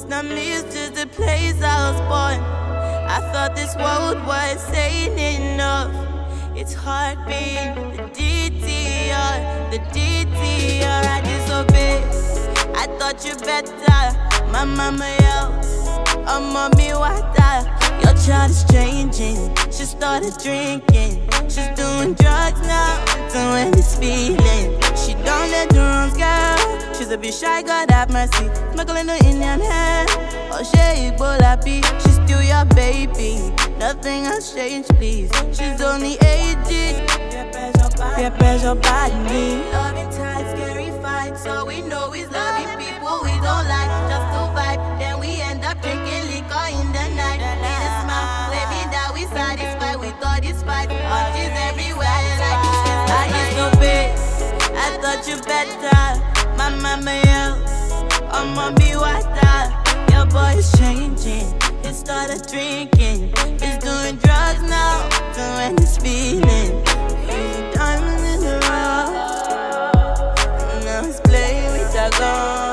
It's not me, it's just the place I was born. I thought this world was saying enough. It's heartbeat, the DTR, I disobey. I thought you better, my mama yelled, oh mommy water. Your child is changing, she started drinking. She's doing drugs now, doing this feeling. She don't let the wrongs go. She's a bit shy, God have mercy. Smuggling her Indian hair. Oh, she Ebola B. She's still your baby. Nothing has changed, please. She's only 18. Peer pressure bad me. Loving tight, scary fight. So we know he's loving people we don't like. Just to vibe, then we end up drinking liquor in the night. Need a smile, claiming that we satisfied with all this fight. But she's everywhere like I disobey. I thought you better, my mama yelled, oh mommy water. Your boy is changing, he started drinking. He's doing drugs now, doing his feeling. He's a diamond in the rough, now he's playing with a gun.